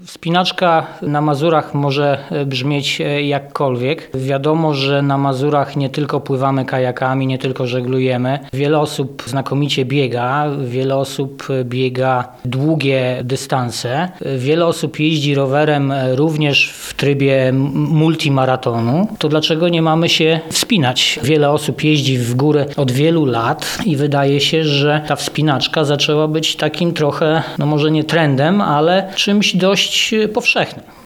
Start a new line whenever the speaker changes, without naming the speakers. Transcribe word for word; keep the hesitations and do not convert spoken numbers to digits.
Wspinaczka na Mazurach może brzmieć jakkolwiek. Wiadomo, że na Mazurach nie tylko pływamy kajakami, nie tylko żeglujemy. Wiele osób znakomicie biega, wiele osób biega długie dystanse. Wiele osób jeździ rowerem również w trybie multimaratonu. To dlaczego nie mamy się wspinać? Wiele osób jeździ w górę od wielu lat i wydaje się, że ta wspinaczka zaczęła być takim trochę, no może nie trendem, ale czymś dość powszechnym.